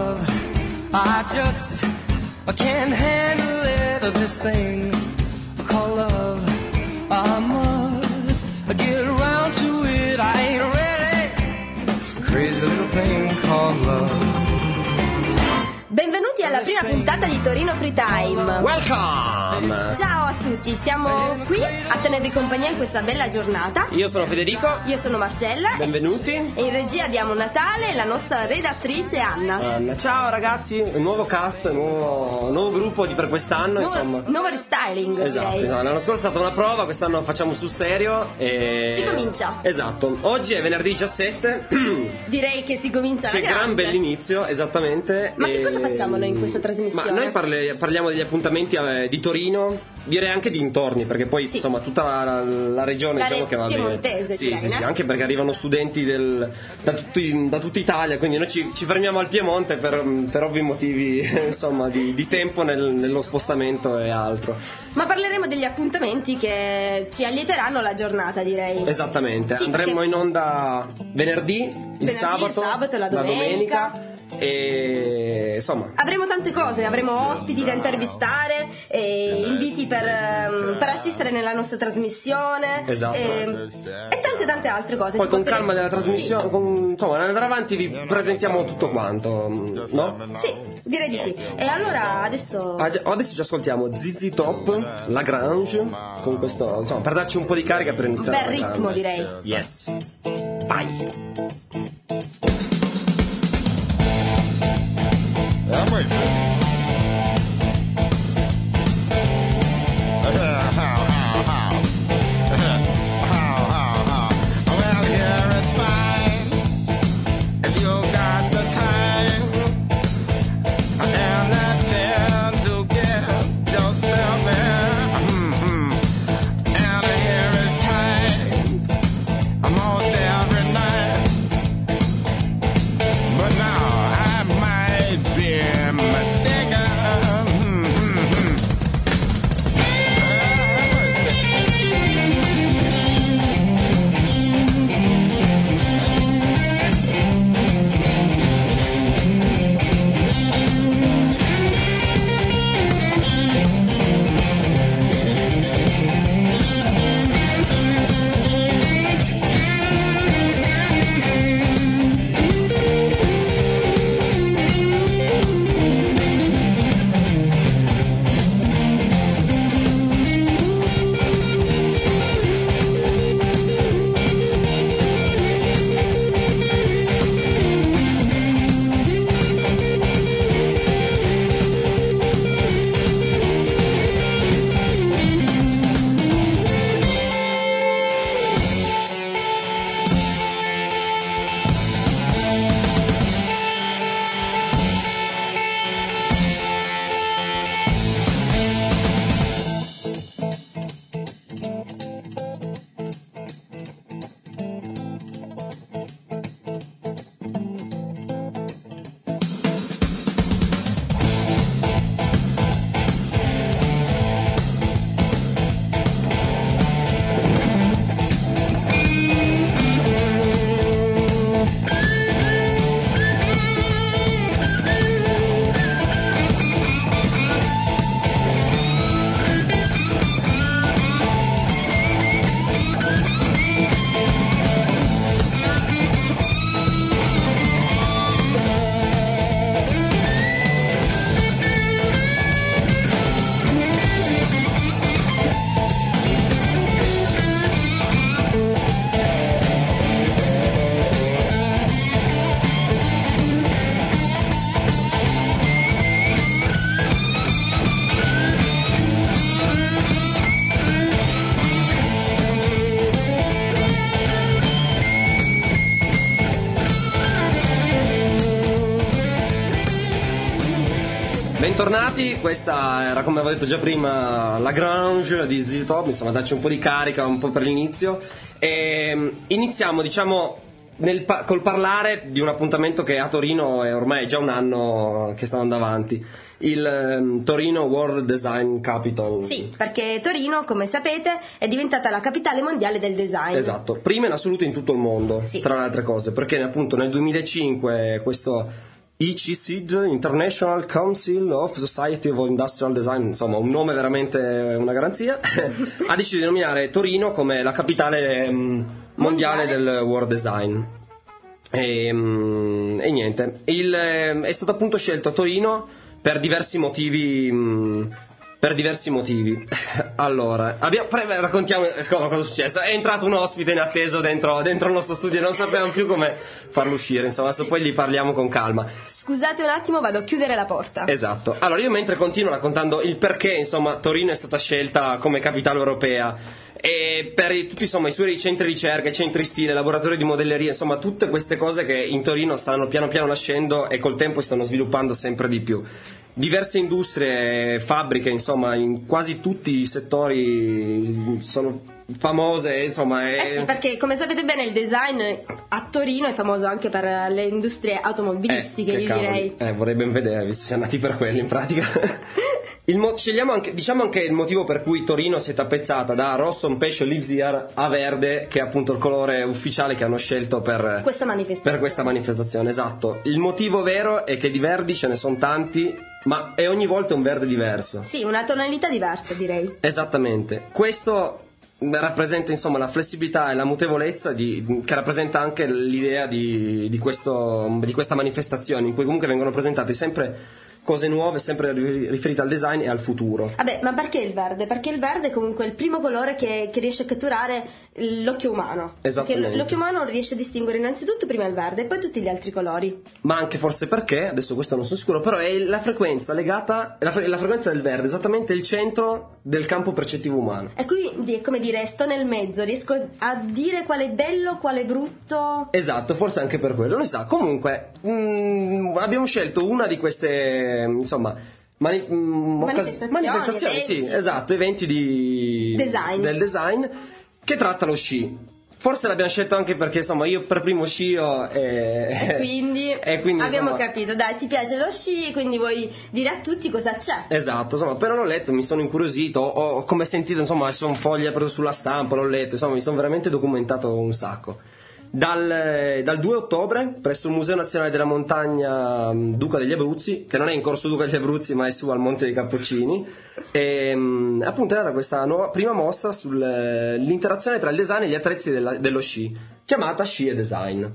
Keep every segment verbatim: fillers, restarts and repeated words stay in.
love. I just I can't handle it, this thing called love. I must get around to it. I ain't ready. Crazy little thing called love. Benvenuti alla prima puntata di Torino Free Time. Welcome! Ciao a tutti, siamo qui a tenervi compagnia in questa bella giornata. Io sono Federico. Io sono Marcella. Benvenuti. E in regia abbiamo Natale e la nostra redattrice Anna. Anna. Ciao ragazzi, un nuovo cast, un nuovo, nuovo gruppo di per quest'anno, nuovo, insomma. Nuovo restyling, esatto, direi. Esatto, l'anno scorso è stata una prova, quest'anno facciamo sul serio e... Si comincia. Esatto, oggi è venerdì diciassette. Direi che si comincia alla che grande. gran bell'inizio, esattamente. Ma e... che cosa facciamo noi in questa trasmissione? Ma noi parle, parliamo degli appuntamenti eh, di Torino, direi anche di intorni, perché poi sì. insomma tutta la, la regione la diciamo re- che va bene. Piemontese, sì, direi, sì, né? sì, anche perché arrivano studenti del, da, tutti, da tutta Italia, quindi noi ci, ci fermiamo al Piemonte per, per ovvi motivi insomma di, di tempo nel, nello spostamento e altro. Ma parleremo degli appuntamenti che ci allieteranno la giornata, direi. Esattamente, sì, andremo perché... in onda venerdì, il venerdì, sabato, il sabato, la domenica. La domenica e insomma avremo tante cose, avremo ospiti da intervistare e inviti per, um, per assistere nella nostra trasmissione. Esatto. e, e tante tante altre cose. Poi con Potete... calma della trasmissione, sì. con, insomma andare avanti vi presentiamo tutto quanto, no? Sì, direi di sì. E allora adesso adesso ci ascoltiamo Z Z Top, Lagrange, con questo, insomma, per darci un po' di carica per iniziare. Bel ritmo, direi. Yes. Vai. I'm waiting. How, how, how? How, how, how? Well, here it's fine if you got the time and the chance to get yourself in. Mm-hmm. And here it's time almost every night. But now I might be mistaken. Bentornati, questa era, come avevo detto già prima, Lagrange di Z Z Top, insomma, darci un po' di carica, un po' per l'inizio. E iniziamo, diciamo, nel, col parlare di un appuntamento che a Torino è ormai già un anno che sta andando avanti, il um, Torino World Design Capital. Sì, perché Torino, come sapete, è diventata la capitale mondiale del design. Esatto, prima in assoluto in tutto il mondo, sì. Tra le altre cose, perché appunto nel duemilacinque questo I C S I D, International Council of Society of Industrial Design, insomma un nome veramente una garanzia, ha deciso di nominare Torino come la capitale um, mondiale, mondiale del World Design. E, um, e niente, Il, è stato appunto scelto Torino per diversi motivi. Um, Per diversi motivi. Allora, abbiamo, pre- raccontiamo cosa è successo. È entrato un ospite inatteso dentro, dentro il nostro studio e non sapevamo più come farlo uscire. Insomma, adesso poi gli parliamo con calma. Scusate un attimo, vado a chiudere la porta. Esatto. Allora, io mentre continuo raccontando il perché, insomma, Torino è stata scelta come capitale europea. E per tutti, insomma, i suoi centri di ricerca, centri stile, laboratori di modelleria, insomma, tutte queste cose che in Torino stanno piano piano nascendo e col tempo si stanno sviluppando sempre di più. Diverse industrie, fabbriche, insomma, in quasi tutti i settori sono famose, insomma. È... Eh sì, perché come sapete bene il design a Torino è famoso anche per le industrie automobilistiche, eh, io direi. Eh, vorrei ben vedere, visto che siamo andati per quello in pratica. Il mo- scegliamo anche, diciamo anche il motivo per cui Torino si è tappezzata da rosso, pesce, lipsier a verde, che è appunto il colore ufficiale che hanno scelto per questa manifestazione. Per questa manifestazione, esatto. Il motivo vero è che di verdi ce ne sono tanti, ma è ogni volta un verde diverso. Sì, una tonalità diversa, direi. Esattamente. Questo rappresenta, insomma, la flessibilità e la mutevolezza di, che rappresenta anche l'idea di, di, questo, di questa manifestazione, in cui comunque vengono presentate sempre cose nuove, sempre riferite al design e al futuro. Vabbè, ma perché il verde? Perché il verde è comunque il primo colore che, che riesce a catturare l'occhio umano. Esattamente. Perché l'occhio umano riesce a distinguere innanzitutto prima il verde e poi tutti gli altri colori. Ma anche forse perché, adesso questo non sono sicuro, però è la frequenza legata, la, fre- la frequenza del verde, esattamente il centro del campo percettivo umano. E quindi è come dire, sto nel mezzo, riesco a dire quale è bello, quale è brutto. Esatto, forse anche per quello, non sa. Comunque, mh, abbiamo scelto una di queste, insomma, mani- mh, manifestazioni, manifestazioni eventi. Sì, esatto, eventi di design. del design che tratta lo sci. Forse l'abbiamo scelto anche perché, insomma, io per primo scio e quindi, e quindi abbiamo insomma... capito, dai, ti piace lo sci, quindi vuoi dire a tutti cosa c'è. Esatto, insomma, appena l'ho letto mi sono incuriosito, ho, ho come sentito, insomma, sono foglie prese sulla stampa, l'ho letto, insomma, mi sono veramente documentato un sacco. Dal, dal due ottobre presso il Museo Nazionale della Montagna Duca degli Abruzzi, che non è in Corso Duca degli Abruzzi ma è su al Monte dei Cappuccini, e, appunto è nata questa nuova prima mostra sull'interazione tra il design e gli attrezzi della, dello sci, chiamata Sci e Design.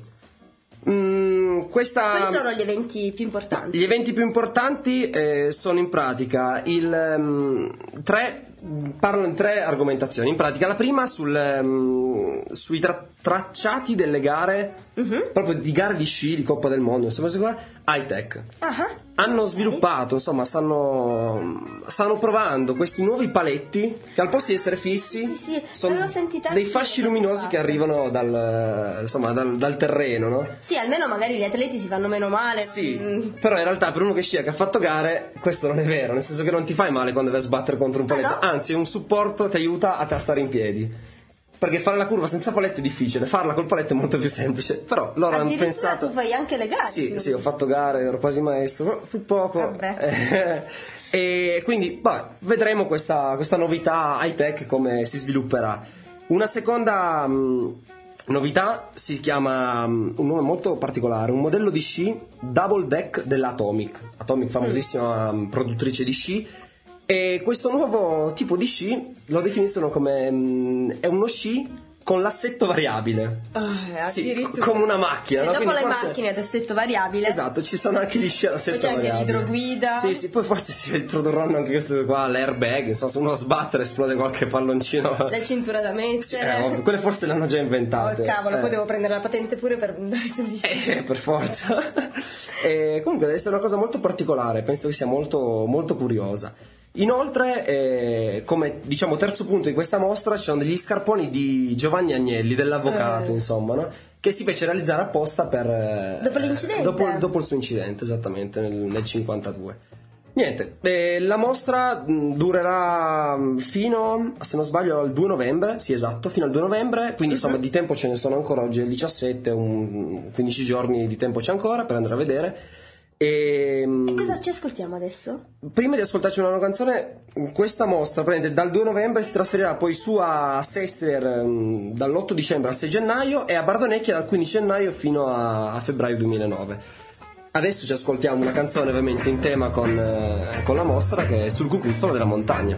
Mm, questa... Quali sono gli eventi più importanti? Gli eventi più importanti eh, sono in pratica il um, tre parlano di tre argomentazioni. In pratica la prima sul, um, sui tra- tracciati delle gare, uh-huh. proprio di gare di sci, di Coppa del Mondo, insomma, qua, high tech. Uh-huh. Hanno sviluppato, insomma, stanno, stanno provando questi nuovi paletti che al posto di essere fissi sì, sì, sono dei fasci luminosi che arrivano dal, insomma, dal, dal terreno, no? Sì, almeno magari gli atleti si fanno meno male. Sì, mm. però in realtà per uno che scia, che ha fatto gare, questo non è vero, nel senso che non ti fai male quando vai a sbattere contro un paletto, ah, no? Anzi è un supporto, ti aiuta a te a stare in piedi. Perché fare la curva senza paletto è difficile, farla col paletto è molto più semplice. Però loro hanno pensato. Tu fai anche le gare? Sì, sì, ho fatto gare, ero quasi maestro, più poco. Vabbè. E quindi vabbè, vedremo questa, questa novità high tech come si svilupperà. Una seconda mh, novità si chiama mh, un nome molto particolare, un modello di sci double deck dell'Atomic. Atomic, famosissima mm. produttrice di sci. E questo nuovo tipo di sci lo definiscono come mh, è uno sci con l'assetto variabile. Oh, sì, come una macchina. Cioè, no? dopo Quindi le forse... macchine ad assetto variabile. Esatto, ci sono anche gli sci ad assetto poi c'è variabile. anche l'idroguida. Sì, sì, poi forse si introdurranno anche questo qua, l'airbag, insomma, se uno sbatte esplode qualche palloncino. La cintura da mettere. Sì, eh, ovvio, quelle forse le hanno già inventate. Oh cavolo, eh. poi devo prendere la patente pure per andare sugli sci. Eh, per forza. E comunque deve essere una cosa molto particolare, penso che sia molto, molto curiosa. Inoltre, eh, come diciamo terzo punto di questa mostra, ci sono degli scarponi di Giovanni Agnelli, dell'avvocato, eh. insomma, no? Che si fece realizzare apposta per... Dopo l'incidente? Dopo, dopo il suo incidente, esattamente, nel, nel cinquantadue. Niente, eh, la mostra mh, durerà fino, se non sbaglio, al due novembre, sì esatto, fino al due novembre, quindi uh-huh. insomma di tempo ce ne sono ancora, oggi è il diciassette, un, quindici giorni di tempo c'è ancora per andare a vedere. E, e cosa ci ascoltiamo adesso? Prima di ascoltarci una nuova canzone, questa mostra dal due novembre si trasferirà poi su a Sestrier um, dall'otto dicembre al sei gennaio e a Bardonecchia dal quindici gennaio fino a, a febbraio duemilanove. Adesso ci ascoltiamo una canzone ovviamente in tema con, eh, con la mostra, che è sul cucuzzolo della montagna.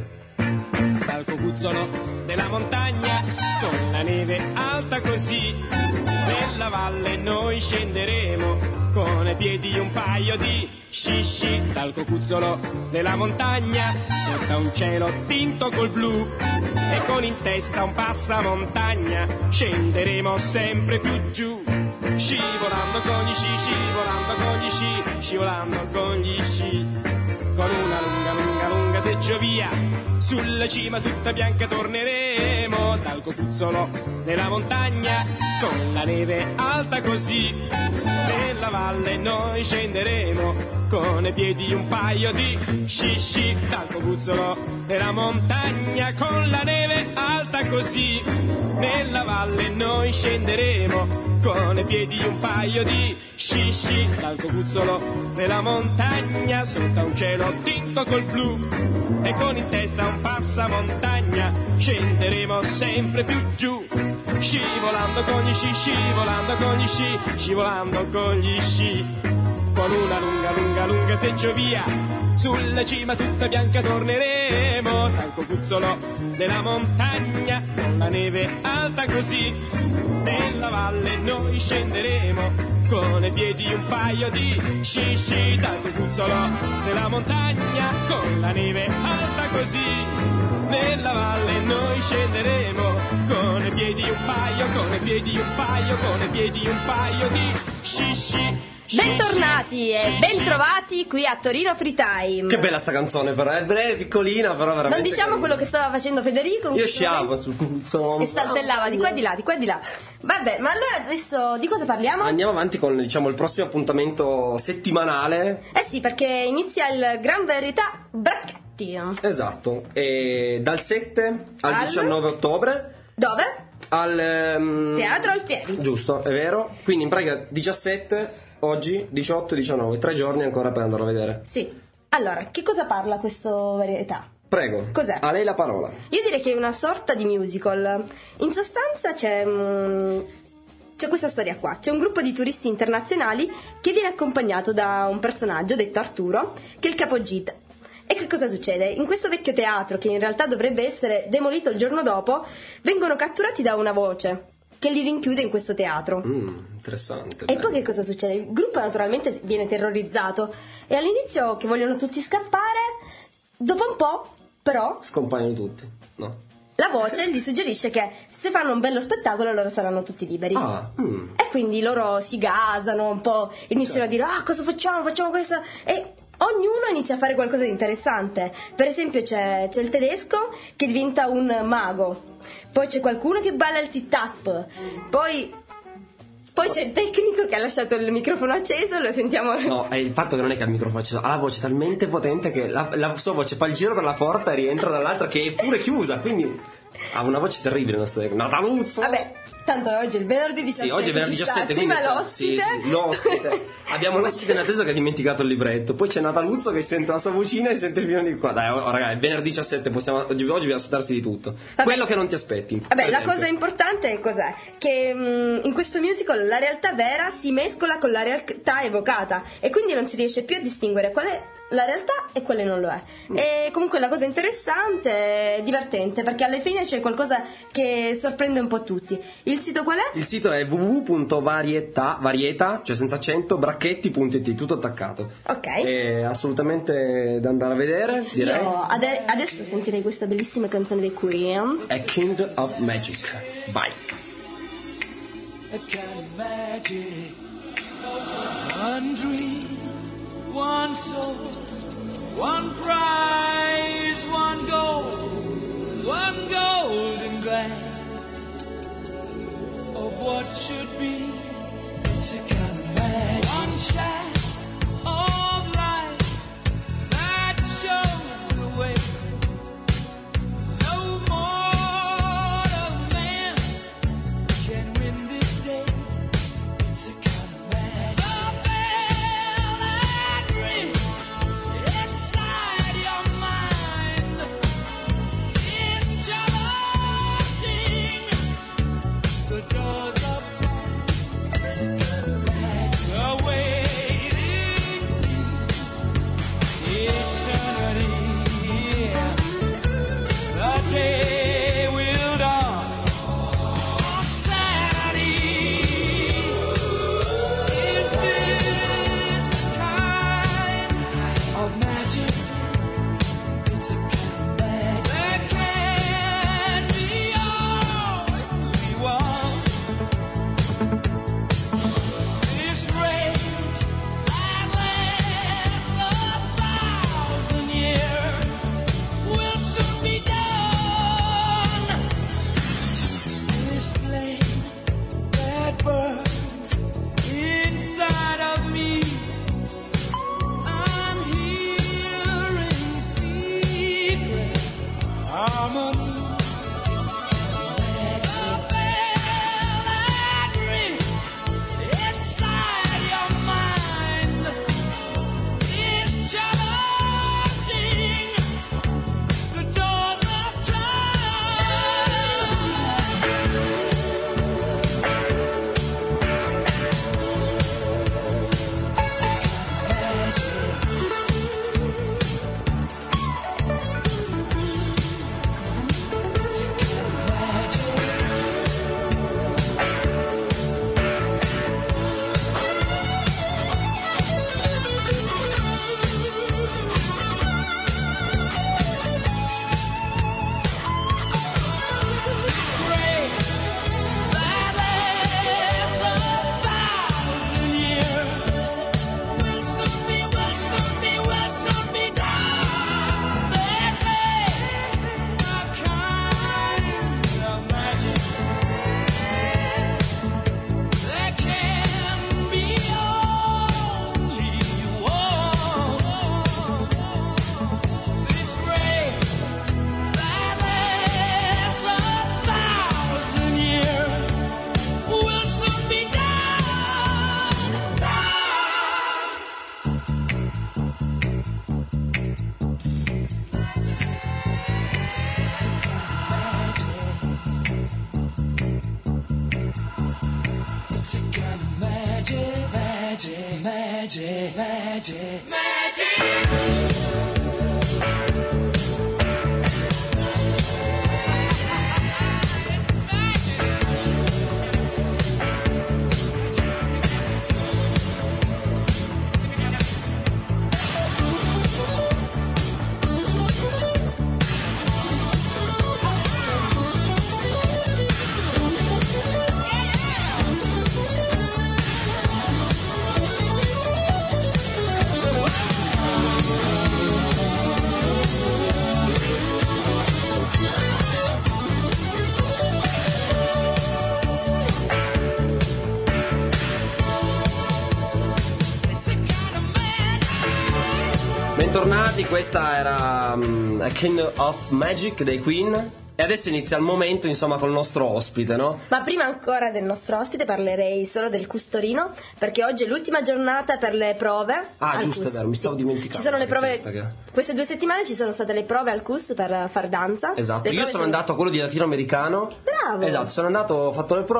Dal cucuzzolo della montagna, con la neve alta così, nella valle noi scenderemo, con ai piedi un paio di sci sci. Dal cucuzzolo della montagna, sotto un cielo tinto col blu, e con in testa un passamontagna, scenderemo sempre più giù. Scivolando con gli sci, scivolando con gli sci, scivolando con gli sci. Con una lunga, lunga, lunga seggiovia, sulla cima tutta bianca torneremo. Dal cucuzzolo della montagna, con la neve alta così, nella valle noi scenderemo, con ai piedi un paio di sci sci. Dal cucuzzolo della montagna, con la neve alta così, nella valle noi scenderemo, con ai piedi un paio di sci sci. Dal cucuzzolo della montagna, sotto un cielo tinto col blu, e con in testa un passamontagna, scenderemo sempre più giù. Scivolando con gli sci, scivolando con gli sci, scivolando con gli sci. Con una lunga, lunga, lunga seggiovia, sulla cima tutta bianca torneremo. Dal cucuzzolo della montagna, con la neve alta così, nella valle noi scenderemo, con ai piedi un paio di sci sci. Dal cucuzzolo della montagna, con la neve alta così, nella valle noi scenderemo, con ai piedi un paio, con ai piedi un paio, con ai piedi un paio di sci sci. Bentornati e bentrovati qui a Torino Free Time. Che bella sta canzone, però è breve, piccolina, però veramente. Non diciamo quello che stava facendo Federico. Io sciavo sul cucuzzolo e saltellava di qua e di là, di qua e di là. Vabbè, ma allora adesso di cosa parliamo? Andiamo avanti con, diciamo, il prossimo appuntamento settimanale. Eh sì, perché inizia il Gran Verità Bracchetti. Esatto, e dal sette al, al diciannove ottobre. Dove? Al um... Teatro Alfieri. Giusto, è vero. Quindi in pratica diciassette, oggi diciotto, diciannove, tre giorni ancora per andarlo a vedere. Sì. Allora, che cosa parla questo Verità? Prego. Cos'è? A lei la parola. Io direi che è una sorta di musical. In sostanza c'è um, c'è questa storia qua. C'è un gruppo di turisti internazionali che viene accompagnato da un personaggio detto Arturo, che è il capogita. E che cosa succede? In questo vecchio teatro, che in realtà dovrebbe essere demolito il giorno dopo, vengono catturati da una voce che li rinchiude in questo teatro. Mm, interessante. E bello. poi che cosa succede? Il gruppo naturalmente viene terrorizzato e all'inizio che vogliono tutti scappare, dopo un po' però scompaiono tutti, no? La voce gli suggerisce che se fanno un bello spettacolo loro saranno tutti liberi. Ah, mm. E quindi loro si gasano un po', iniziano Certo. a dire ah cosa facciamo, facciamo questo e ognuno inizia a fare qualcosa di interessante. Per esempio c'è, c'è il tedesco che diventa un mago, poi c'è qualcuno che balla il tit-tap, poi, poi c'è il tecnico che ha lasciato il microfono acceso, lo sentiamo. No, è il fatto che non è che ha il microfono acceso, ha la voce talmente potente che la, la sua voce fa il giro dalla porta e rientra dall'altra che è pure chiusa, quindi ha una voce terribile il nostro tecnico. Nataluzzo! Vabbè, tanto oggi è il venerdì diciassette. Sì, oggi è venerdì ci diciassette, sta. Prima quindi l'ospite. Sì, sì, l'ospite. Abbiamo l'ospite in attesa che ha dimenticato il libretto. Poi c'è Nataluzzo che sente la sua vocina e sente il vino di qua. Dai, oh, ragazzi, è venerdì diciassette, possiamo, oggi, oggi bisogna aspettarsi di tutto. Vabbè. Quello che non ti aspetti. Vabbè, per la esempio. cosa importante è cos'è? Che mh, in questo musical la realtà vera si mescola con la realtà evocata e quindi non si riesce più a distinguere qual è la realtà e quale non lo è. Mm. E comunque la cosa interessante è divertente perché alla fine c'è qualcosa che sorprende un po' tutti. Il sito qual è? Il sito è w w w punto varietà, varietà, cioè senza accento, bracchetti punto i t, tutto attaccato. Ok. È assolutamente da andare a vedere, direi. Io ade- adesso sentirei questa bellissima canzone dei Queen. È Kind of Magic. Vai. A kind of magic, one dream, one soul, one prize, one goal, one golden glance of what should be. It's a kind of magic, one shaft of light that shows the way. No mortal man can win this day. It's a kind of magic. The bell that rings inside your mind is charging the doors of time. It's a kind of magic. magic, magic, magic. Bentornati, questa era um, A Kind of Magic dei Queen. E adesso inizia il momento, insomma, col nostro ospite, no? Ma prima ancora del nostro ospite parlerei solo del C U S Torino, perché oggi è l'ultima giornata per le prove. Ah, al giusto, C U S. è vero, mi stavo dimenticando. Ci sono le prove, che... queste due settimane ci sono state le prove al C U S per far danza. Esatto, le io sono, sono andato a quello di latinoamericano. Bravo! Esatto, sono andato, ho fatto le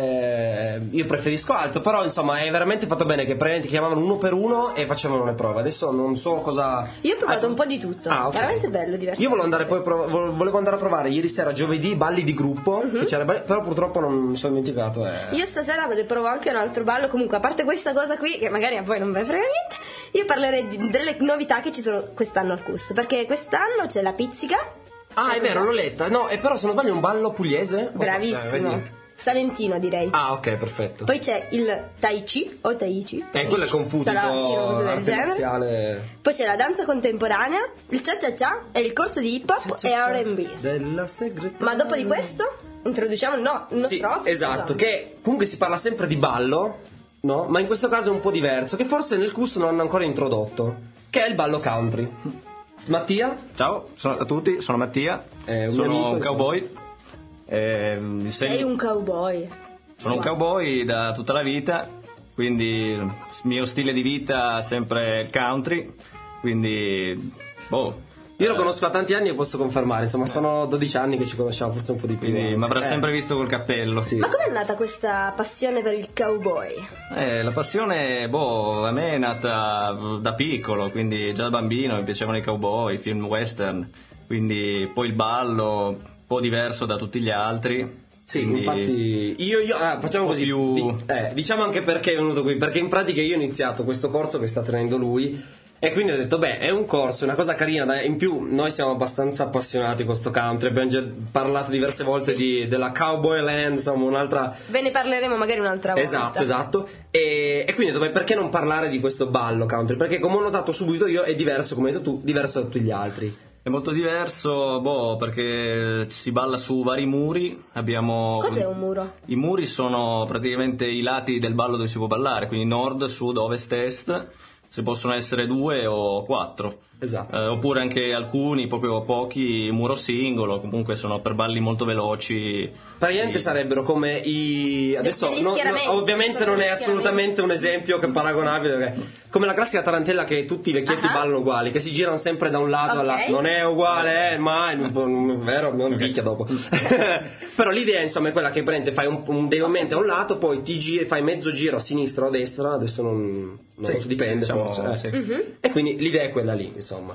prove, io preferisco alto, però insomma è veramente fatto bene che praticamente chiamavano uno per uno e facevano le prove. Adesso non so cosa... Io ho provato ah, un po' di tutto, ah, okay. Veramente bello, divertente. Io volevo andare, poi prov- volevo andare a provare ieri sera, giovedì, balli di gruppo, uh-huh. che c'era, però purtroppo non mi sono dimenticato. Eh. Io stasera ne provo anche un altro ballo, comunque a parte questa cosa qui, che magari a voi non ve ne frega niente, io parlerei di, delle novità che ci sono quest'anno al C U S, perché quest'anno c'è la pizzica. Ah, è vero, l'ho letta. No, e però se non sbaglio è un ballo pugliese. Bravissimo. Eh, Salentino, direi. Ah, ok, perfetto. Poi c'è il Tai Chi o Tai Chi. Eh, quello è confuso. Sarà sì, una cosa del genere. Poi c'è la danza contemporanea, il Cha Cha Cha e il corso di hip hop e R and B. Della segretaria. Ma dopo di questo introduciamo il, no, il nostro sì, ospite. Esatto, che comunque si parla sempre di ballo, no? Ma in questo caso è un po' diverso, che forse nel C U S non hanno ancora introdotto, che è il ballo country. Mattia? Ciao sono, a tutti, sono Mattia, eh, un sono amico, un cowboy. Eh, mi Sei segno... un cowboy. Sono un cowboy da tutta la vita, quindi il mio stile di vita è sempre country, quindi boh. Io lo conosco da tanti anni e posso confermare, insomma sono dodici anni che ci conosciamo, forse un po' di più. Quindi mi avrà eh. sempre visto col cappello. Sì. Ma com'è nata questa passione per il cowboy? Eh, la passione, boh, a me è nata da piccolo, quindi già da bambino mi piacevano i cowboy, i film western, quindi poi il ballo, un po' diverso da tutti gli altri. Sì, quindi infatti io, io ah, facciamo così, più... Di, eh, diciamo anche perché è venuto qui, perché in pratica io ho iniziato questo corso che sta tenendo lui. E quindi ho detto, beh, è un corso, è una cosa carina, dai. In più noi siamo abbastanza appassionati con sto country, abbiamo già parlato diverse volte sì. di, della Cowboy Land, insomma un'altra... Ve ne parleremo magari un'altra volta. Esatto, esatto. E, e quindi ho detto, beh, perché non parlare di questo ballo country? Perché come ho notato subito io è diverso, come hai detto tu, diverso da tutti gli altri. È molto diverso, boh, perché si balla su vari muri, abbiamo... Cos'è un muro? I muri sono praticamente i lati del ballo dove si può ballare, quindi nord, sud, ovest, est. Se possono essere due o quattro. Esatto. Eh, oppure anche alcuni, proprio pochi, muro singolo, comunque sono per balli molto veloci. Praticamente e... sarebbero come i... Adesso no, no, ovviamente non è assolutamente un esempio che è paragonabile, perché come la classica tarantella che tutti i vecchietti uh-huh. ballano uguali, che si girano sempre da un lato okay. all'altro. Non è uguale, eh, mai, non, non è vero, non okay. picchia dopo. Però l'idea insomma è quella che prende, fai un, un, dei momenti a un lato, poi ti giri, fai mezzo giro a sinistra o a destra, adesso non, non sì, so, dipende diciamo, forse. Eh. Sì. Uh-huh. E quindi l'idea è quella lì, insomma.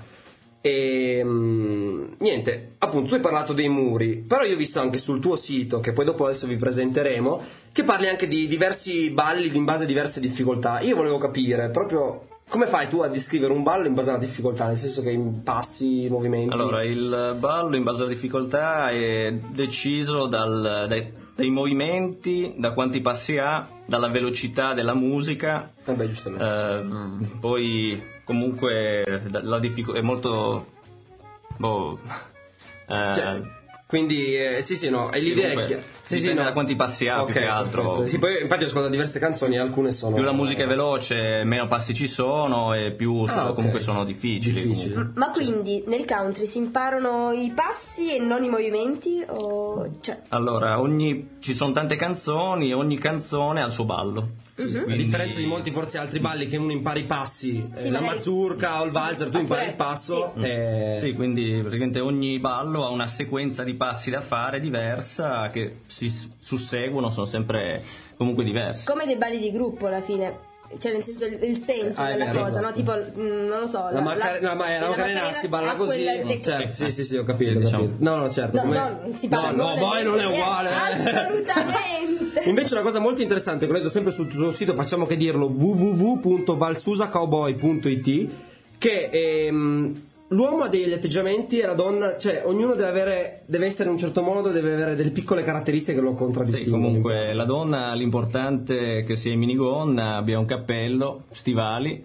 E mh, niente, appunto tu hai parlato dei muri, però io ho visto anche sul tuo sito, che poi dopo adesso vi presenteremo, che parli anche di diversi balli in base a diverse difficoltà. Io volevo capire proprio come fai tu a descrivere un ballo in base alla difficoltà, nel senso che in passi, movimenti. Allora, il ballo in base alla difficoltà è deciso dal, dai, dai movimenti, da quanti passi ha, dalla velocità della musica. Eh beh, giustamente. Eh, poi comunque la difficoltà è molto boh, eh, cioè, quindi eh, sì sì no, e l'idea comunque, è che sì, dipende sì, no. da quanti passi ha, okay, più che altro. Sì, poi infatti ho ascoltato diverse canzoni e alcune sono più la musica è veloce, meno passi ci sono e più ah, sono, okay. comunque sono difficili, difficili. Comunque. Ma quindi nel country si imparano i passi e non i movimenti o cioè... Allora, ogni ci sono tante canzoni e ogni canzone ha il suo ballo. Sì, uh-huh. quindi... A differenza di molti forse altri balli che uno impara i passi, sì, eh, la magari... mazurka o il valzer, tu impari il passo. Sì. E... sì, quindi praticamente ogni ballo ha una sequenza di passi da fare diversa che si susseguono, sono sempre comunque diversi. Come dei balli di gruppo alla fine. cioè nel senso il, il senso Ah, è della vero, cosa, no? esatto. Tipo, mm, non lo so, La, Macar- la, ma- la Macarena si balla ha così. quella tec- Certo, sì, sì, sì, ho capito. Sì, ho diciamo. capito. No, no, certo. No, come- no, non si parla. No, no, poi non è uguale. eh. Assolutamente. Invece una cosa molto interessante che ho letto sempre sul suo sito, facciamo che dirlo, w w w punto valsusacowboy punto i t, che ehm, l'uomo ha degli atteggiamenti e la donna, cioè ognuno deve avere, deve essere in un certo modo, deve avere delle piccole caratteristiche che lo Sì, contraddistinguono. comunque la donna l'importante è che sia in minigonna, abbia un cappello, stivali,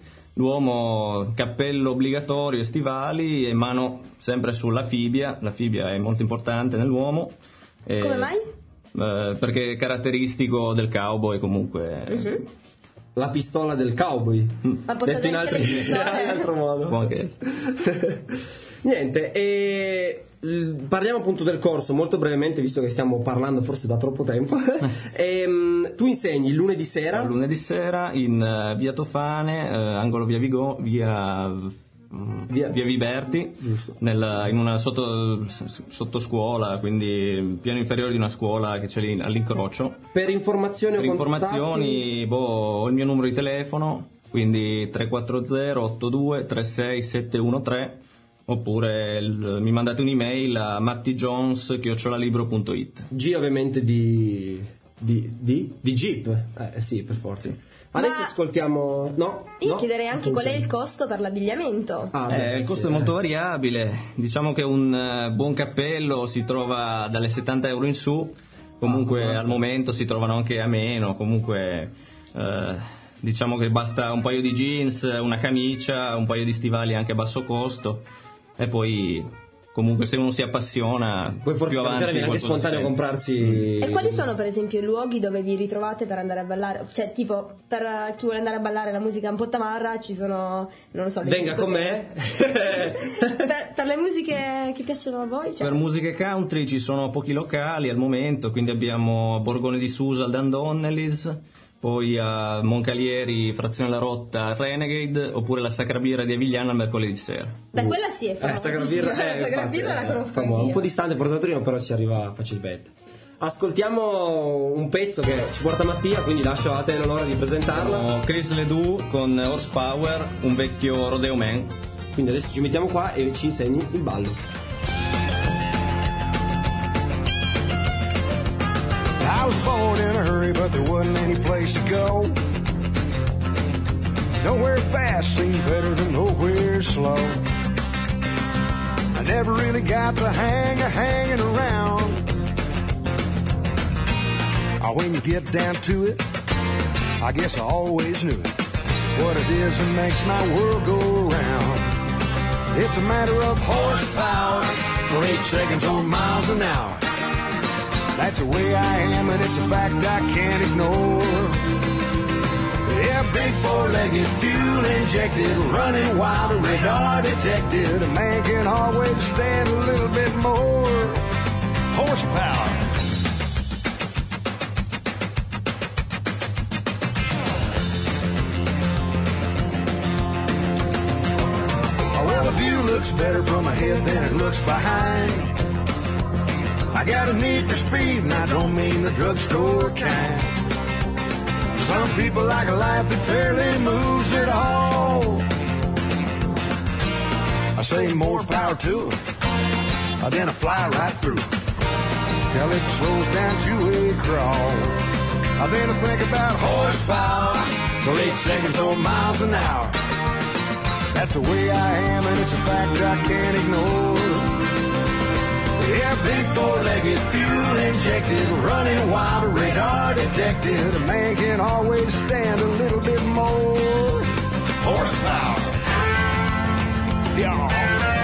l'uomo cappello obbligatorio e stivali e mano sempre sulla fibia, la fibia è molto importante nell'uomo. E, Come mai? eh, perché è caratteristico del cowboy comunque. Mhm. La pistola del cowboy. Ma portate Detto in anche altri- le pistole? in altro modo. Può anche essere. Niente, e l- parliamo appunto del corso molto brevemente, visto che stiamo parlando forse da troppo tempo. e, mh, tu insegni il lunedì sera? Lunedì sera in eh, via Tofane, eh, angolo via Vigo, via, mm, Via- via Viberti, Giusto. nel- in una sotto, s- sottoscuola, quindi piano inferiore di una scuola che c'è lì all'incrocio. Per informazioni Per o contatti? informazioni, boh, ho il mio numero di telefono, quindi tre quattro zero otto due tre sei sette uno tre, oppure il- mi mandate un'email a mattijones chiocciola libro punto it. G ovviamente di... di... di? Di Jeep? Eh sì, per forza. Adesso Ma- ascoltiamo... No? Io No? chiederei anche qual è il costo per l'abbigliamento. Ah, Eh, beh, il costo sì, è molto eh. variabile, diciamo che un eh, buon cappello si trova dalle settanta euro in su, comunque Ah, al ammazza. momento si trovano anche a meno, comunque eh, diciamo che basta un paio di jeans, una camicia, un paio di stivali anche a basso costo e poi comunque se uno si appassiona Poi forse più avanti magari viene anche qualcosa spontaneo si vede. comprarsi... E quali sono per esempio i luoghi dove vi ritrovate per andare a ballare? Cioè tipo per eh, chi vuole andare a ballare la musica un po' tamarra ci sono, non lo so, le Venga con discoteche. me. per, per le musiche che piacciono a voi? Cioè, Per musiche country ci sono pochi locali al momento, quindi abbiamo Borgone di Susa al Dan Donnelly's, poi a Moncalieri, Frazione La Rotta, Renegade, oppure la Sacra Birra di Avigliana al mercoledì sera. beh, quella sì è Eh, famosa. Sacra Birra, eh, la Sacra infatti, Birra la eh, conosco famosa. anch'io. Un po' distante Porto Torino, però ci arriva facilmente. Ascoltiamo un pezzo che ci porta Mattia, quindi lascio a te l'onore di presentarlo. Abbiamo Chris Ledoux con Horsepower, un vecchio Rodeo Man. Quindi adesso ci mettiamo qua e ci insegni il ballo. I was born in a hurry, but there wasn't any place to go. Nowhere fast seemed better than nowhere slow. I never really got the hang of hanging around. Oh, when you get down to it, I guess I always knew it. What it is that makes my world go round. It's a matter of horsepower for eight seconds or miles an hour. That's the way I am, and it's a fact I can't ignore. Yeah, big four-legged, fuel-injected, running wild, radar detected. A man can always stand a little bit more horsepower. Well, the view looks better from ahead than it looks behind. I got a need for speed, and I don't mean the drugstore kind. Some people like a life that barely moves at all. I say more power to them, then I fly right through till it slows down to a crawl. Then I think about horsepower for eight seconds or miles an hour. That's the way I am, and it's a fact I can't ignore. Yeah, big four-legged, fuel-injected, running wild, radar detected. A man can always stand a little bit more horsepower. Yeah.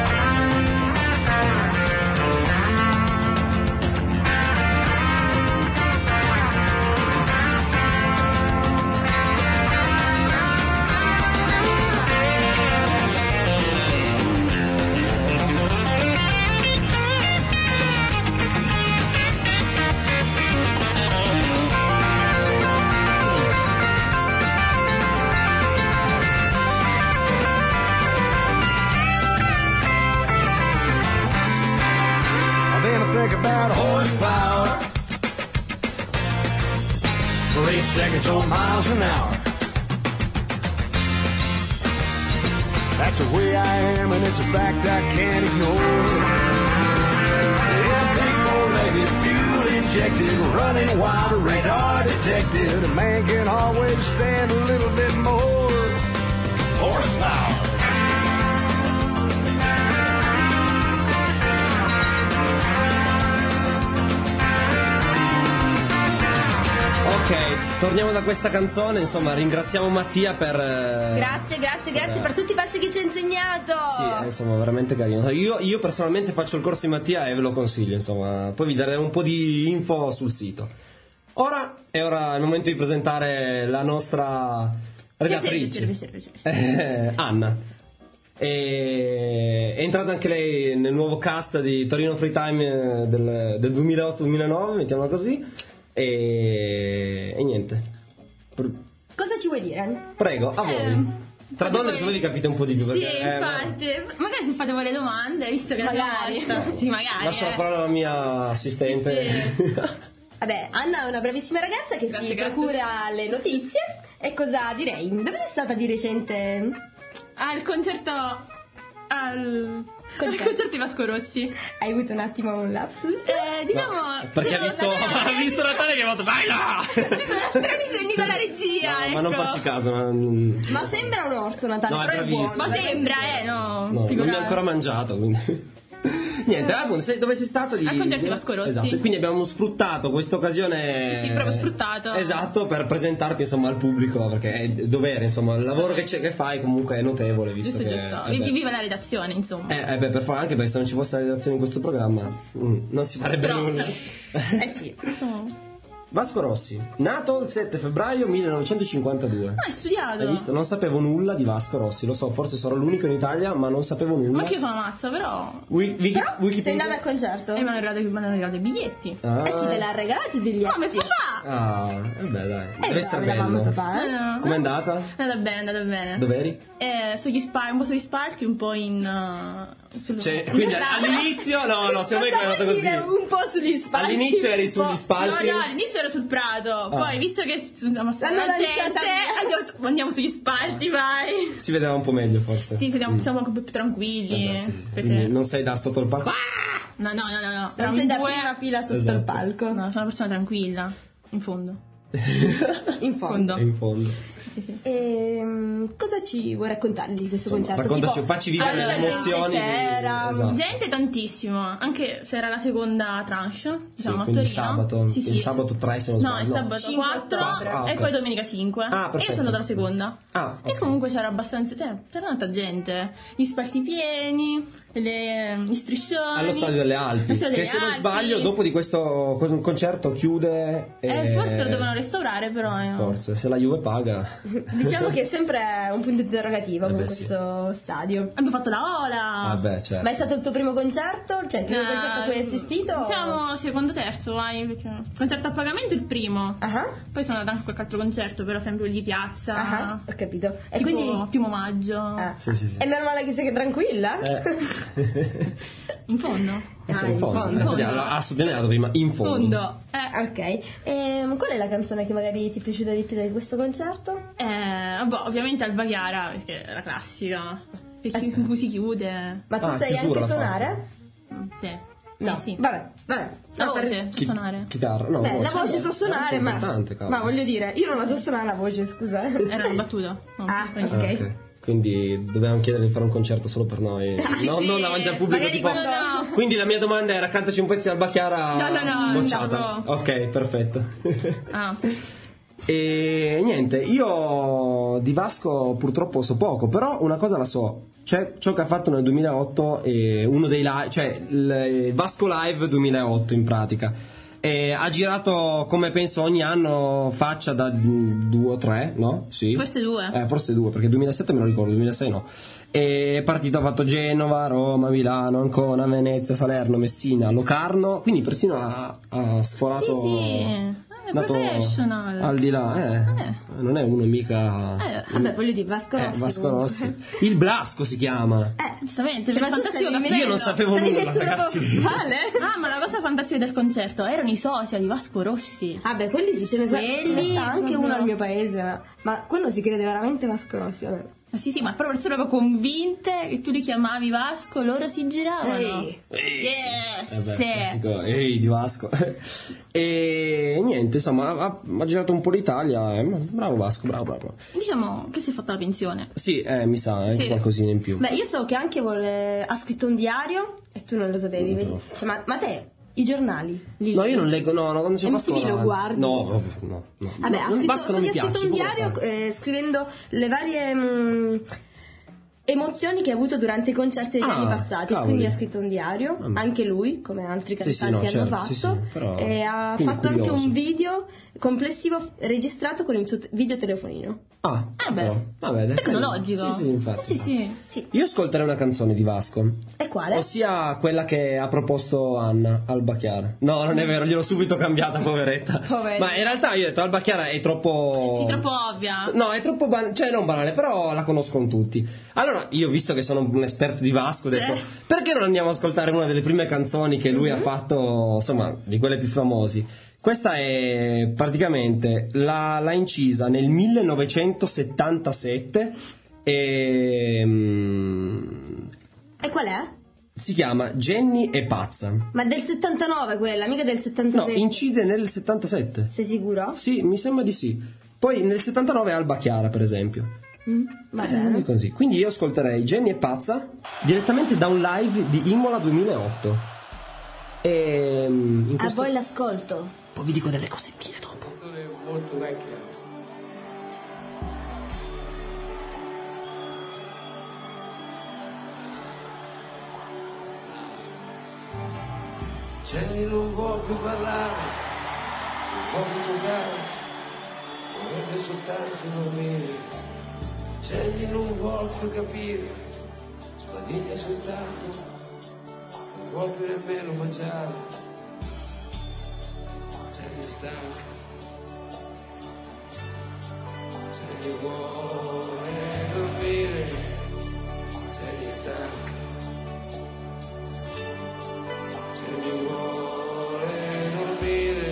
Think about horsepower for eight seconds or miles an hour. That's the way I am, and it's a fact I can't ignore. Yeah, big four-legged, fuel-injected, running wild, radar detected. A man can always stand a little bit more horsepower. Ok, torniamo da questa canzone, insomma ringraziamo Mattia per... Grazie, grazie, grazie per tutti i passi che ci ha insegnato. Sì, eh, insomma veramente carino. Io, io personalmente faccio il corso di Mattia e ve lo consiglio, insomma, poi vi daremo un po' di info sul sito. Ora è ora il momento di presentare la nostra redattrice, Piacere, piacere, piacere. eh, Anna. E è entrata anche lei nel nuovo cast di Torino Free Time del, del duemilaotto duemilanove, mettiamola così. E, e niente. Cosa ci vuoi dire? Prego, a voi. Eh, Tra donne voi- se vi capite un po' di più. Sì, Perché, eh, infatti. Magari se fate voi le domande, visto che Magari. l'abbiamo fatta. Sì, magari. lascio la eh. parola alla mia assistente. Vabbè, Anna è una bravissima ragazza che Grazie, ci grazie. procura le notizie. E cosa direi? Dove sei stata di recente? Al concerto. Al. Concerto. Al concerto di Vasco Rossi. Hai avuto un attimo un lapsus? Eh, diciamo. Perché ha sono visto, andata- ha visto Natale che ha fatto vai là! Ci sono strani segni dalla regia. No, ecco. ma non farci caso. Ma, no, Ma sembra un orso Natale, No, è però è buono. bravissimo. Ma sembra, eh, no. non mi figurati. ha ancora mangiato, quindi. Niente, appunto, sei- dove sei stato? Di, Al concerto di Vasco Rossi. Esatto, e quindi abbiamo sfruttato questa occasione. Sì, sì, proprio sfruttato. Esatto, per presentarti insomma al pubblico, perché è dovere, insomma, il lavoro che, c'è- che fai comunque è notevole, visto Giusto, che giusto. eh beh. Viva la redazione, insomma. Eh, eh beh, per fare anche perché se non ci fosse la redazione in questo programma mm, non si farebbe Però- nulla. Eh sì. Oh. Vasco Rossi, nato il sette febbraio millenovecentocinquantadue. Ah, hai studiato. Hai visto? Non sapevo nulla di Vasco Rossi, lo so, forse sarò l'unico in Italia, ma non sapevo nulla. Ma anche io sono mazza, però. Wiki, wiki, Però Wikipedia? sei andata al concerto? E mi hanno regalato, mi hanno regalato i biglietti. Ah. E chi ve l'ha regalati i biglietti? Come papà? Ah, eh beh, dai. Eh, Deve essere bravi la mamma e bello. papà, eh? No, no. Com'è andata? È andata bene, è andata bene. Dov'eri? Eh, sugli spalti, un po' sugli spalti, un po' in. Uh, sul... Cioè, quindi all'inizio, no, no, secondo me è andato così. Dire un po' sugli spalti. All'inizio eri un po'. sugli spalti. No, no, all'inizio ero sul prato, poi visto che siamo stati L'hanno la lanciata gente, via. ho detto, andiamo sugli spalti, vai. Si vedeva un po' meglio forse. Sì, siamo, Mm. siamo anche più tranquilli. Vabbè, sì, sì, sì. Perché... Quindi non sei da sotto il palco. No, no, no, no, no. Non Eravamo sei in da due. prima fila sotto Esatto. il palco. No, sono una persona tranquilla, in fondo. In fondo. È in fondo. Sì, sì. Ehm, cosa ci vuoi raccontare di questo Insomma, concerto? raccontaci, Tipo, facci vivere quanta le gente emozioni di- c'era? esatto. Gente tantissimo, anche se era la seconda tranche, diciamo, a quindi Torino. sabato, Sì, sì. il sabato tre se non No, sbaglio. il sabato cinque quattro ottobre. Ah, e ok. poi domenica cinque. Ah, e io perfetto. sono andata la seconda. Ah, E ok. comunque c'era abbastanza, cioè, c'era tanta gente, gli spalti pieni, le, gli striscioni. Allo Stadio delle Alpi, Allo Stadio che delle se non Alpi. sbaglio dopo di questo con- concerto chiude e... Eh, forse lo dovevano restaurare, però. eh. Forse, se la Juve paga. Diciamo che è sempre un punto interrogativo Eh con beh, sì. questo stadio. Abbiamo fatto la ola. Vabbè, certo. Ma è stato il tuo primo concerto? Cioè il primo Eh, concerto a cui hai assistito? Siamo secondo terzo, vai. Perché... Concerto a pagamento il primo. Ah, Poi sono andata anche a qualche altro concerto, però sempre di piazza. ah, ho capito. E tipo quindi... primo maggio. Ah. Sì, sì, sì. È normale che sei tranquilla? Eh. In fondo. Eh, sì, Ah, in in fondo. fondo. Eh, vediamo, ha sottolineato prima, in fondo. Fondo. Eh, Ok. Ehm, qual è la canzone che magari ti è piaciuta di più di questo concerto? eh, boh, ovviamente Alba Chiara, perché è la classica. Che chi- in cui si chiude. Ma tu Ah, sai chiusura anche l'ha suonare? Mm, Sì. No. Sì, sì. Vabbè, vabbè. La No, per- voce, so Chi- suonare. Chitarra, no. Beh, la voce vabbè, so suonare, è ma... importante, cavolo. Ma voglio dire, io non la so suonare la voce, scusa. Era una battuta. No, Ah, per Ah, niente. ok. ok. Quindi dovevamo chiedere di fare un concerto solo per noi, no, sì. non davanti al pubblico. Magari Tipo... quando- No. Quindi la mia domanda era: cantaci un pezzo di Alba Chiara No, no, no, bocciata. no. Ok, perfetto. Ah. E niente, io di Vasco purtroppo so poco, però una cosa la so. C'è ciò che ha fatto nel duemilaotto, e uno dei live, cioè il Vasco Live duemilaotto in pratica. E ha girato, come penso ogni anno faccia, da due o tre, no? Sì. Forse due. Eh, forse due, perché duemilasette me lo ricordo, duemilasei no. E è partito, ha fatto Genova, Roma, Milano, Ancona, Venezia, Salerno, Messina, Locarno, quindi persino ha, ha sforato. Sì, sì. È andato professional. al di là, eh. Eh. Non è uno mica. Eh, Vabbè, voglio dire, Vasco Eh, Rossi. Vasco comunque. Rossi. Il Blasco si chiama. Eh, Giustamente, Cioè, per ma tu fantastico stavi cappello. Io non sapevo Stavi nulla, messo ragazzi. proprio male? Ah, ma la cosa fantastica del concerto erano i social di Vasco Rossi. Ah beh, quelli sì, ce ne, sa- Quelli ce ne sta anche proprio. uno al mio paese, ma, ma quello si crede veramente Vasco Rossi, vabbè. Ma sì, sì, ma proprio persone proprio convinte che tu li chiamavi Vasco, loro si giravano. Ehi. Yes! Eh beh, sì. classico, ehi di Vasco. E niente, insomma, ha, ha girato un po' l'Italia. Eh, bravo Vasco, bravo, bravo. Diciamo che si è fatta la pensione. Sì, eh, mi sa, anche Sì. qualcosina in più. Beh, io so che anche vuole... ha scritto un diario e tu non lo sapevi, No. vedi? Cioè, ma, ma te, i giornali? Li No, io non leggi? leggo, no, no, quando c'è M Vasco T V lo davanti. guardi? No, no, no, no. Vabbè, No, ha scritto, Vasco so non mi che ha piace. scritto un poco da diario fare. eh, scrivendo le varie mh, emozioni che ha avuto durante i concerti degli Ah, anni passati. cavoli. Quindi ha scritto un diario, Vabbè. anche lui, come altri Sì, sì, cantanti no, hanno certo, fatto, sì, sì, però- e ha quindi fatto anche curioso. un video complessivo registrato con il suo te- videotelefonino. Ah, Eh beh, però, vabbè, dai, tecnologico. carino. Sì, sì, infatti. Eh, sì, sì. Sì. Io ascolterei una canzone di Vasco. E quale? Ossia quella che ha proposto Anna, Alba Chiara. No, non è vero, gliel'ho subito cambiata, poveretta. Poveretta. Ma in realtà io ho detto Alba Chiara è troppo... Sì, troppo ovvia. No, è troppo ban- cioè non banale, però la conoscono tutti. Allora, io visto che sono un esperto di Vasco, ho detto Eh. perché non andiamo ad ascoltare una delle prime canzoni che lui ha fatto, insomma, di quelle più famosi. Questa è praticamente la, l'ha incisa nel millenovecentosettantasette e mm, E qual è? si chiama Jenny è pazza. Ma del settantanove quella, mica del No, settantasei. incide nel settantasette. Sei sicuro? Sì, mi sembra di sì. Poi nel settantanove Alba Chiara, per esempio. Mm, va Eh, bene. così. Quindi io ascolterei Jenny è pazza direttamente da un live di Imola duemilaotto. E mm, in A questo... voi l'ascolto. Poi vi dico delle cosettine dopo. molto vecchia. Jenny non vuole più parlare, non può più giocare, vorrebbe soltanto dormire. Jenny non vuole più capire, sbadiglia soltanto, non vuole più nemmeno mangiare. Jenny è stanca, Jenny vuole dormire, Jenny è stanca. Jenny vuole dormire.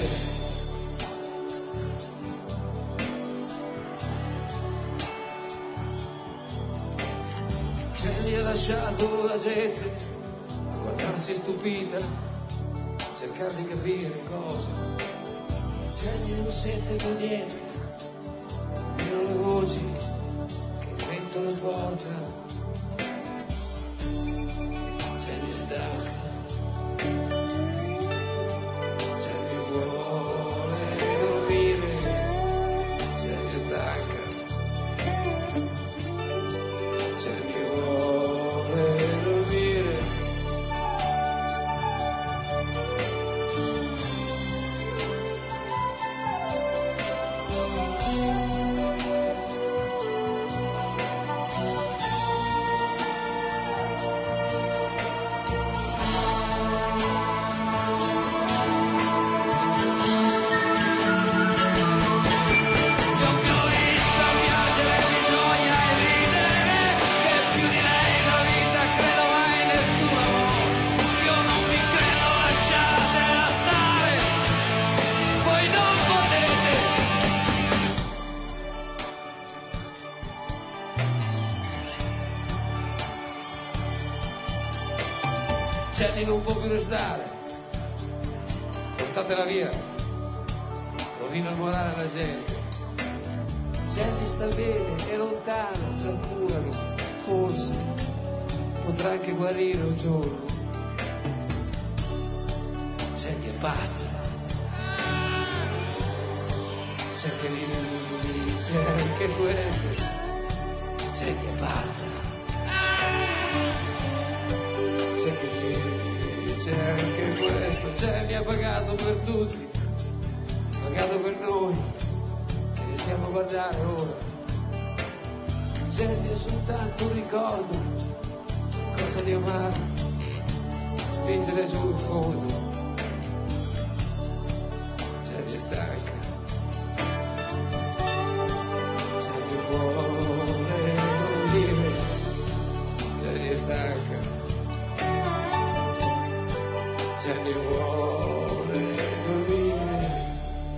Jenny ha lasciato la gente a guardarsi stupita, a cercare di capire cosa. Jenny non sente più niente, nemmeno le voci che mettono in porta. Jenny è stanca. Jenny vuole dormire, Jenny è stanca. Jenny vuole dormire. Jenny non può più restare, portatela via, rovina il morale alla gente. Jenny sta bene, è lontano, trascuralo, forse potrà anche guarire un giorno. Jenny è pazza, c'è che lì, c'è anche questo. Jenny è pazza. C'è che lì, c'è anche questo. Jenny ha pagato per tutti, ha pagato per noi, che li stiamo a guardare ora. Jenny è soltanto un ricordo, cosa di amare, spingere giù in fondo. Jenny è stanca, Jenny vuole dormire, Jenny è stanca. Jenny vuole dormire,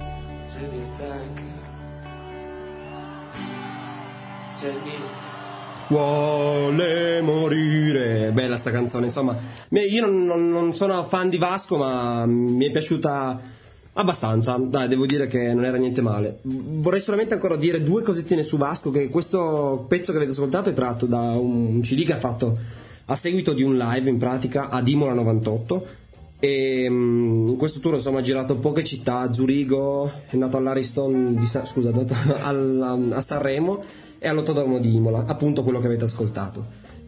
Jenny è stanca. Jenny vuole morire. Bella sta canzone, insomma. Io non, non, non sono fan di Vasco, ma mi è piaciuta abbastanza. Dai, devo dire che non era niente male. Vorrei solamente ancora dire due cosettine su Vasco, che questo pezzo che avete ascoltato è tratto da un C D che ha fatto a seguito di un live, in pratica, ad Imola novantotto. E in questo tour insomma ha girato poche città, Zurigo, è andato all'Ariston di Sa- scusa, è andato al, a Sanremo e all'Ottodromo di Imola, appunto quello che avete ascoltato.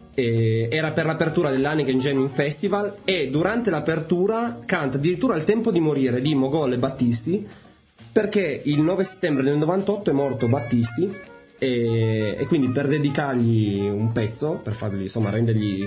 E era per l'apertura dell'Heineken Genuine Festival e durante l'apertura canta addirittura Il tempo di morire di Mogol e Battisti, perché il nove settembre del novantotto è morto Battisti e, e quindi per dedicargli un pezzo, per fargli insomma rendergli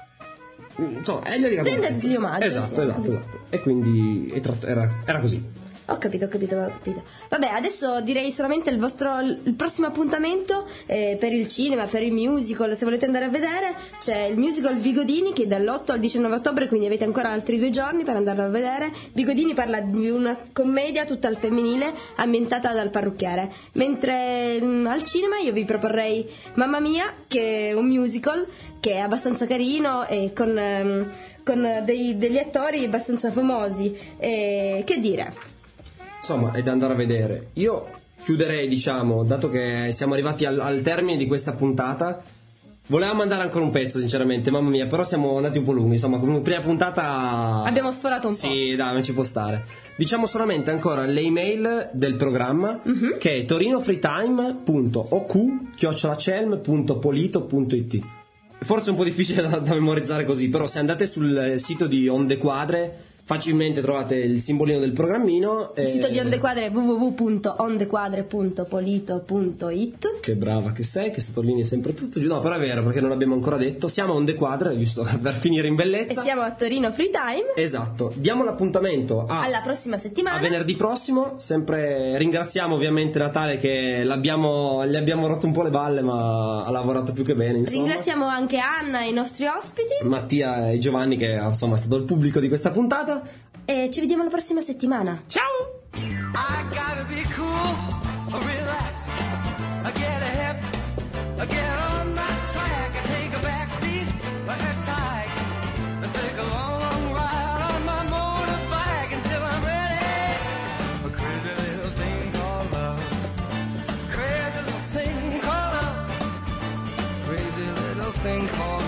insomma, è dedicato rendergli omaggio. Esatto, sì, esatto, esatto. E quindi è tratto, era, era così. Ho capito, ho capito, ho capito. Vabbè, adesso direi solamente il vostro il prossimo appuntamento eh, per il cinema, per il musical. Se volete andare a vedere, c'è il musical Bigodini che è dall'otto al diciannove ottobre, quindi avete ancora altri due giorni per andarlo a vedere. Bigodini parla di una commedia tutta al femminile ambientata dal parrucchiere, mentre mh, al cinema io vi proporrei Mamma Mia, che è un musical che è abbastanza carino e con, um, con dei, degli attori abbastanza famosi. E, che dire? Insomma, è da andare a vedere. Io chiuderei, diciamo, dato che siamo arrivati al, al termine di questa puntata. Volevamo mandare ancora un pezzo, sinceramente, mamma mia, però siamo andati un po' lunghi. Insomma, come prima puntata abbiamo sforato un sì, po'. Sì, dai, non ci può stare. Diciamo solamente ancora l'email del programma, mm-hmm. che è torinofreetime punto o q chiocciola celm punto polito punto it. Forse è un po' difficile da, da memorizzare così, però se andate sul sito di Onde Quadre facilmente trovate il simbolino del programmino. Il e... sito di Onde Quadre è w w w punto ondequadre punto polito punto it. Che brava che sei, che sottolinei sempre tutto. No, però è vero, perché non l'abbiamo ancora detto. Siamo a Onde Quadre, giusto per finire in bellezza. E siamo a Torino Free Time. Esatto. Diamo l'appuntamento a... alla prossima settimana. A venerdì prossimo. Sempre ringraziamo ovviamente Natale che l'abbiamo, gli abbiamo rotto un po' le balle, ma ha lavorato più che bene, insomma. Ringraziamo anche Anna e i nostri ospiti. Mattia e Giovanni, che insomma è stato il pubblico di questa puntata. E ci vediamo la prossima settimana. Ciao! I gotta be cool, relax, I get ahead, I get on my track, I take a back seat, I hitchhike, I take a long, long ride on my motorbike until I'm ready. A crazy little thing called love, crazy little thing called love, crazy little thing called love.